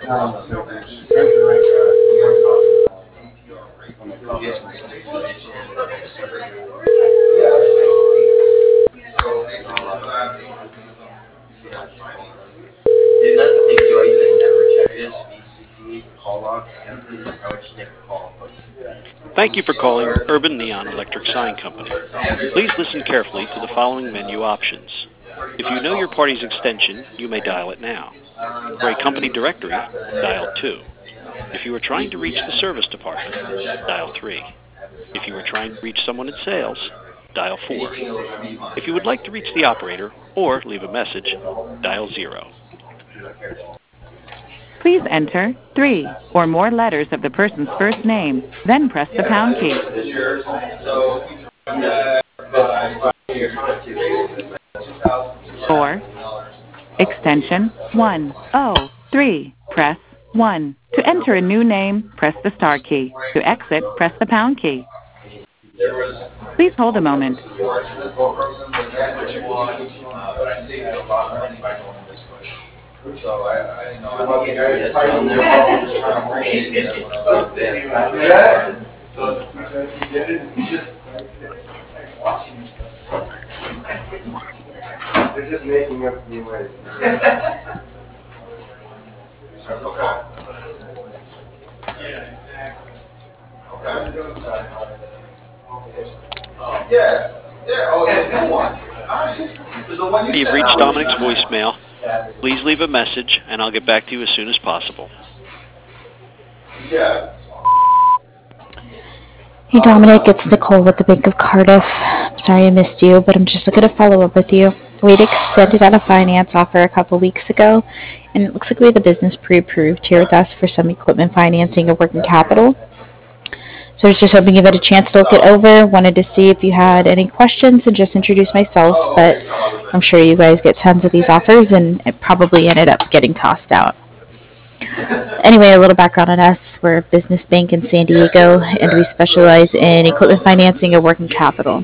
So it's kind of like business information and summary. So did not think you even never check this VCC call log. I would just take a call. Thank you for calling Urban Neon Electric Sign Company. Please listen carefully to the following menu options. If you know your party's extension, you may dial it now. For a company directory, dial 2. If you are trying to reach the service department, dial 3. If you are trying to reach someone in sales, dial 4. If you would like to reach the operator or leave a message, dial 0. Please enter 3 or more letters of the person's first name, then press the pound key. For extension 103, press 1. To enter a new name, press the star key. To exit, press the pound key. Please hold a moment. They're just making up new ways. You've reached Dominic's voicemail. Please leave a message, and I'll get back to you as soon as possible. Hey Dominic, it's Nicole with the Bank of Cardiff. Sorry I missed you, but I'm just looking to follow up with you. We'd extended out a finance offer a couple weeks ago, and it looks like we have the business pre-approved here with us for some equipment financing or working capital. So I was just hoping you had a chance to look it over. Wanted to see if you had any questions and just introduce myself, but I'm sure you guys get tons of these offers, and it probably ended up getting tossed out. Anyway, a little background on us. We're a business bank in San Diego, and we specialize in equipment financing or working capital.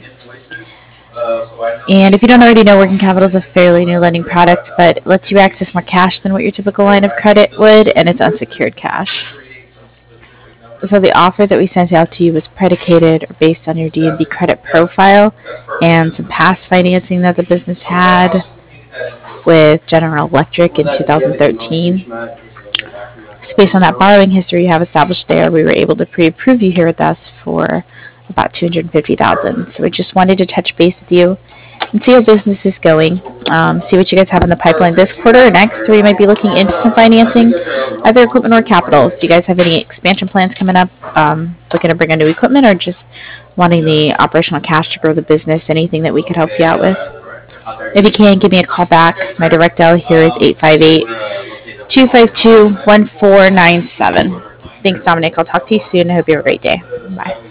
And if you don't already know, working capital is a fairly new lending product, but it lets you access more cash than what your typical line of credit would, and it's unsecured cash. So the offer that we sent out to you was predicated or based on your D&B credit profile and some past financing that the business had with General Electric in 2013. So based on that borrowing history you have established there, we were able to pre-approve you here with us for about $250,000. So we just wanted to touch base with you and see how business is going. See what you guys have in the pipeline this quarter or next, where you might be looking into some financing, either equipment or capital. Do you guys have any expansion plans coming up? Looking to bring on new equipment, or just wanting the operational cash to grow the business? Anything that we could help you out with? If you can, give me a call back. My direct dial here is 858-252-1497. Thanks, Dominic. I'll talk to you soon. I hope you have a great day. Bye.